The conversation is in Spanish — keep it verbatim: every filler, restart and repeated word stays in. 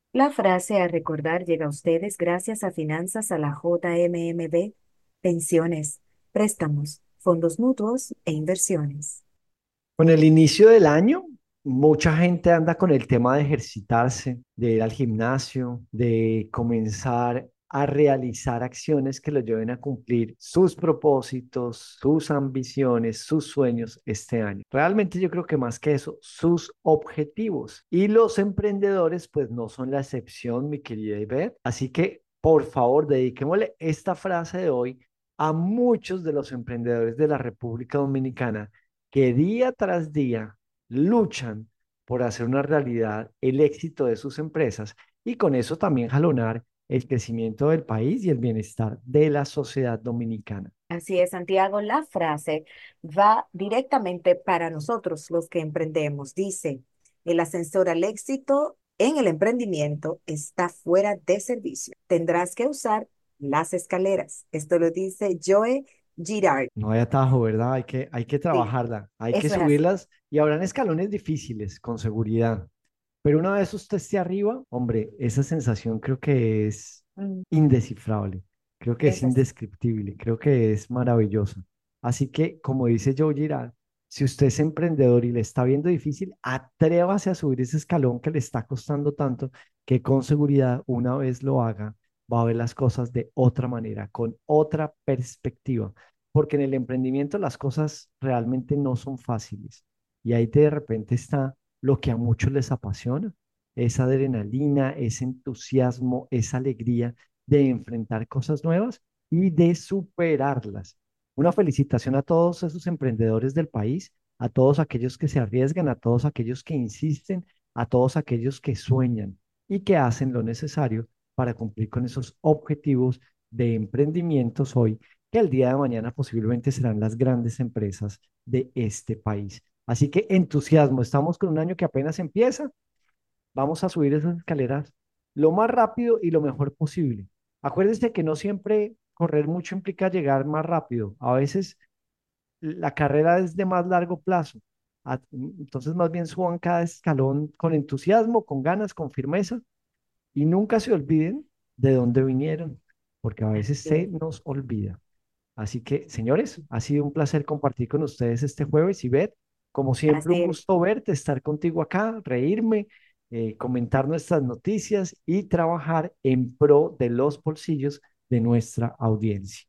La frase a recordar llega a ustedes gracias a Finanzas a la J M M B, pensiones, préstamos, fondos mutuos e inversiones. Con el inicio del año, mucha gente anda con el tema de ejercitarse, de ir al gimnasio, de comenzar a realizar acciones que lo lleven a cumplir sus propósitos, sus ambiciones, sus sueños este año. Realmente yo creo que más que eso, sus objetivos. Y los emprendedores, pues no son la excepción, mi querida Ivette. Así que, por favor, dediquémosle esta frase de hoy a muchos de los emprendedores de la República Dominicana que día tras día luchan por hacer una realidad el éxito de sus empresas y con eso también jalonar el crecimiento del país y el bienestar de la sociedad dominicana. Así es, Santiago, la frase va directamente para nosotros los que emprendemos. Dice, el ascensor al éxito en el emprendimiento está fuera de servicio. Tendrás que usar las escaleras. Esto lo dice Joe Girard. No hay atajo, ¿verdad? Hay que, hay que Sí, trabajarla, hay que eso es así. subirlas y habrán escalones difíciles, con seguridad. Pero una vez usted esté arriba, hombre, esa sensación creo que es Mm, indescifrable, creo que es es así. indescriptible, creo que es maravillosa. Así que, como dice Joe Girard, si usted es emprendedor y le está viendo difícil, atrévase a subir ese escalón que le está costando tanto, que con seguridad una vez lo haga, va a ver las cosas de otra manera, con otra perspectiva, porque en el emprendimiento las cosas realmente no son fáciles y ahí de repente está lo que a muchos les apasiona, esa adrenalina, ese entusiasmo, esa alegría de enfrentar cosas nuevas y de superarlas. Una felicitación a todos esos emprendedores del país, a todos aquellos que se arriesgan, a todos aquellos que insisten, a todos aquellos que sueñan y que hacen lo necesario para cumplir con esos objetivos de emprendimientos hoy, que el día de mañana posiblemente serán las grandes empresas de este país. Así que entusiasmo, estamos con un año que apenas empieza, vamos a subir esas escaleras lo más rápido y lo mejor posible. Acuérdense que no siempre correr mucho implica llegar más rápido, a veces la carrera es de más largo plazo. A- Entonces, más bien suban cada escalón con entusiasmo, con ganas, con firmeza y nunca se olviden de dónde vinieron, porque a veces Así se es. nos olvida. Así que, señores, ha sido un placer compartir con ustedes este jueves y ver, como siempre, Así un es. gusto verte, estar contigo acá, reírme, eh, comentar nuestras noticias y trabajar en pro de los bolsillos de nuestra audiencia.